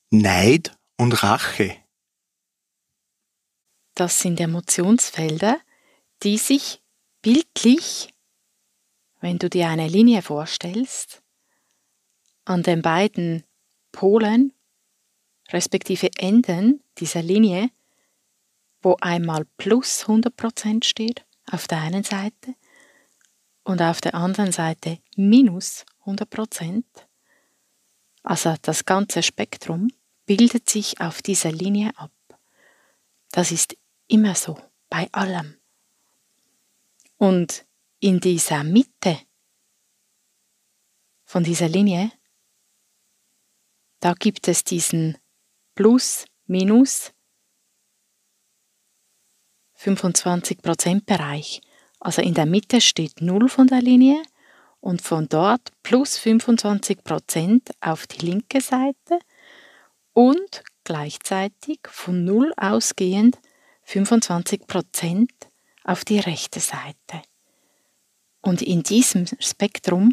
Neid und Rache. Das sind Emotionsfelder, die sich bildlich, wenn du dir eine Linie vorstellst, an den beiden Polen, respektive Enden dieser Linie, wo einmal plus 100% steht auf der einen Seite und auf der anderen Seite minus 100%, also das ganze Spektrum, bildet sich auf dieser Linie ab. Das ist immer so, bei allem. Und in dieser Mitte von dieser Linie, da gibt es diesen Plus, Minus 25% Bereich. Also in der Mitte steht 0 von der Linie und von dort plus 25% auf die linke Seite und gleichzeitig von 0 ausgehend 25% auf die rechte Seite. Und in diesem Spektrum,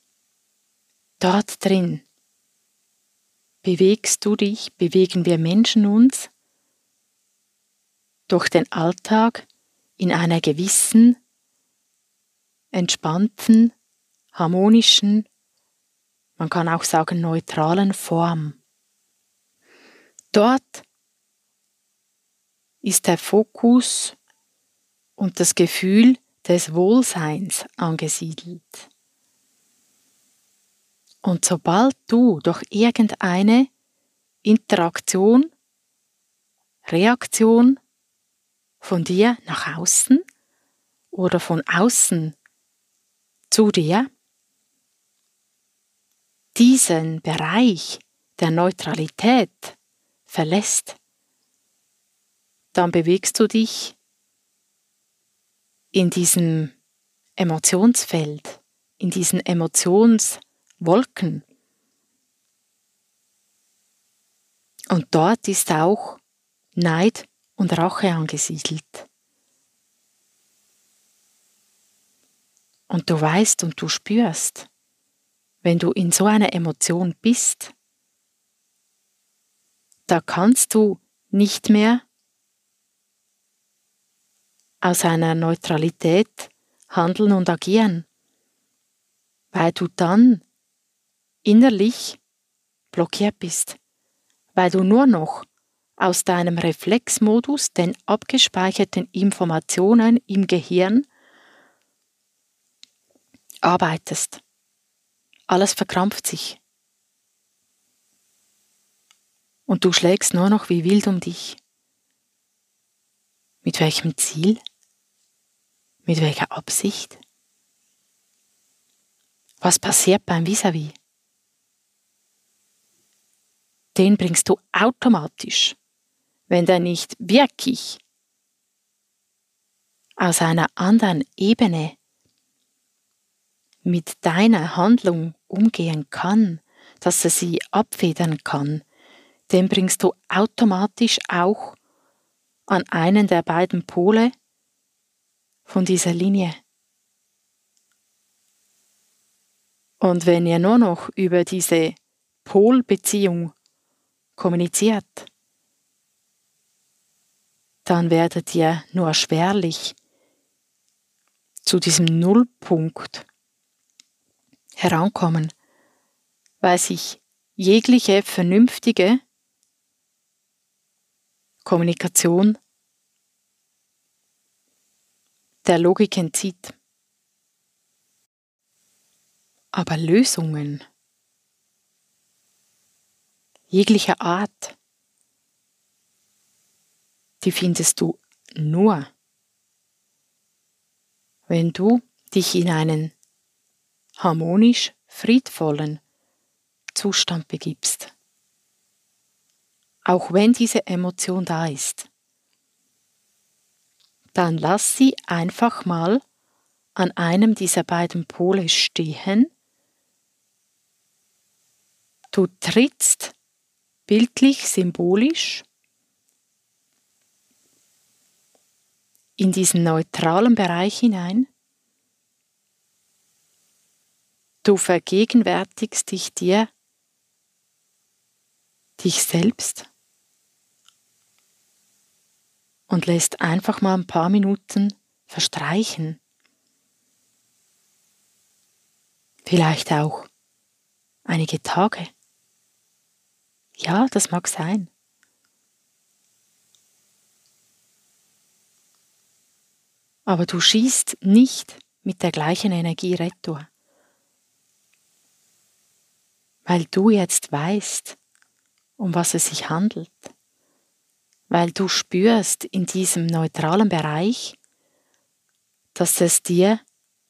dort drin, bewegen wir Menschen uns durch den Alltag in einer gewissen, entspannten, harmonischen, man kann auch sagen neutralen Form. Dort ist der Fokus und das Gefühl des Wohlseins angesiedelt. Und sobald du durch irgendeine Interaktion, Reaktion von dir nach außen oder von außen zu dir diesen Bereich der Neutralität verlässt, dann bewegst du dich in diesem Emotionsfeld, in diesen Emotionswolken. Und dort ist auch Neid und Rache angesiedelt. Und du weißt und du spürst, wenn du in so einer Emotion bist, da kannst du nicht mehr aus einer Neutralität handeln und agieren, weil du dann innerlich blockiert bist, weil du nur noch aus deinem Reflexmodus, den abgespeicherten Informationen im Gehirn, arbeitest. Alles verkrampft sich. Und du schlägst nur noch wie wild um dich. Mit welchem Ziel? Mit welcher Absicht? Was passiert beim Vis-à-vis? Den bringst du automatisch, wenn der nicht wirklich aus einer anderen Ebene mit deiner Handlung umgehen kann, dass er sie abfedern kann, den bringst du automatisch auch an einen der beiden Pole von dieser Linie. Und wenn ihr nur noch über diese Polbeziehung kommuniziert, dann werdet ihr nur schwerlich zu diesem Nullpunkt herankommen, weil sich jegliche vernünftige Kommunikation der Logik entzieht. Aber Lösungen jeglicher Art, die findest du nur, wenn du dich in einen harmonisch friedvollen Zustand begibst. Auch wenn diese Emotion da ist, dann lass sie einfach mal an einem dieser beiden Pole stehen. Du trittst bildlich, symbolisch in diesen neutralen Bereich hinein. Du vergegenwärtigst dich dir dich selbst und lässt einfach mal ein paar Minuten verstreichen. Vielleicht auch einige Tage. Ja, das mag sein. Aber du schießt nicht mit der gleichen Energie retour, weil du jetzt weißt, um was es sich handelt, weil du spürst in diesem neutralen Bereich, dass es dir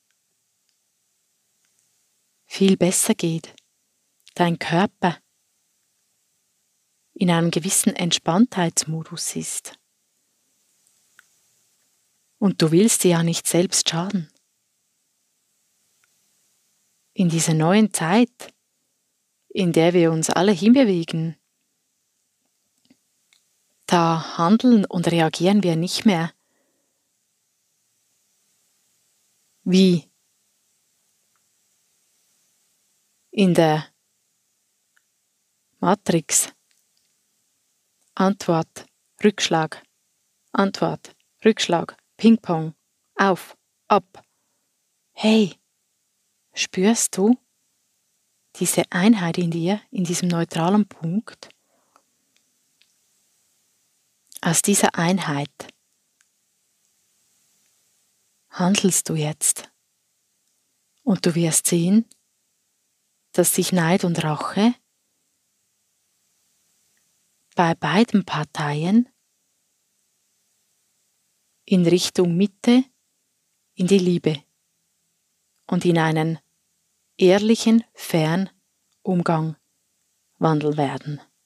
viel besser geht, dein Körper in einem gewissen Entspanntheitsmodus ist. Und du willst dir ja nicht selbst schaden. In dieser neuen Zeit, in der wir uns alle hinbewegen, da handeln und reagieren wir nicht mehr wie in der Matrix. Antwort, Rückschlag, Antwort, Rückschlag, Ping-Pong, auf, ab. Hey, spürst du diese Einheit in dir, in diesem neutralen Punkt? Aus dieser Einheit handelst du jetzt. Und du wirst sehen, dass sich Neid und Rache bei beiden Parteien in Richtung Mitte, in die Liebe und in einen ehrlichen, fairen Umgang wandeln werden.